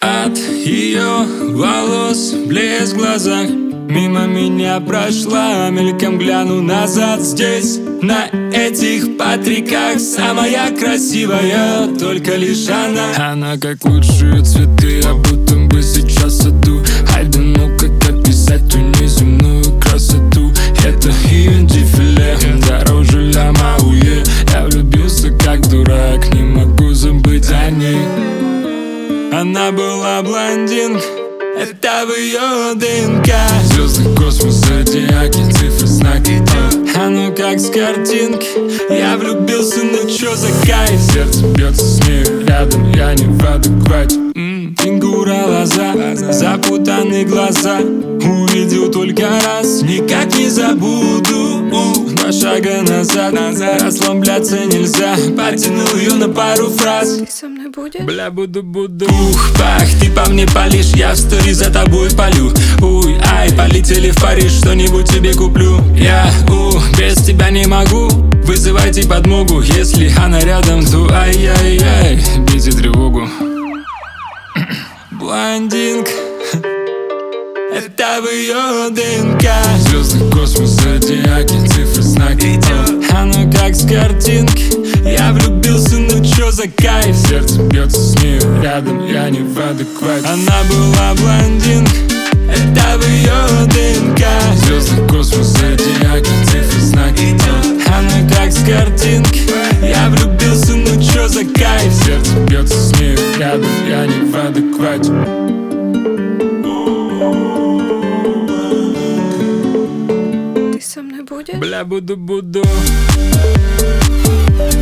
От ее волос блеск в глазах мимо меня прошла, мельком гляну назад. Здесь, на этих патриках, самая красивая только лишь она. Она как лучшие цветы, а будто бы сейчас саду. Ай да ну как описать ту неземную красоту. Это ее дефиле, дороже ля Мауе. Я влюбился как дурак, не могу забыть о ней. Она была блондинка, это в ее ДНК. Звезды, космос, зодиаки, цифры, знаки. А ну как с картинки. Я влюбился, ну чё за кайф. Сердце бьется с нею рядом, я не в адеквате. Фигура, лоза, запутанные глаза. Увидел только раз, никак не забуду. Два шага назад, расслабляться нельзя. Потянул ее на пару фраз. Ты со мной будешь? Бля, буду. Ух-пах, ты по мне палишь, я в стори за тобой палю. Уй, ай, полетели в Париж, что-нибудь тебе куплю. Я, без тебя не могу. Вызывайте подмогу, если она рядом, то ай-яй-яй, бейте тревогу. Блондинка, это в ее ДНК. Звезды, космос, зодиаки, цифры, знаки. А ну как с картинки. Я влюбился, ну чё за кайф. Сердце бьется с нею рядом, я не в адеквате. Она была блондинка, это в ее ДНК. Звезды, космос, зодиаки, цифры, знаки. А ну как с картинки. Я влюбился, ну чё за кайф. Сердце бьется с нею рядом, я не в адеквате. Ты со мной будешь? Бля, буду.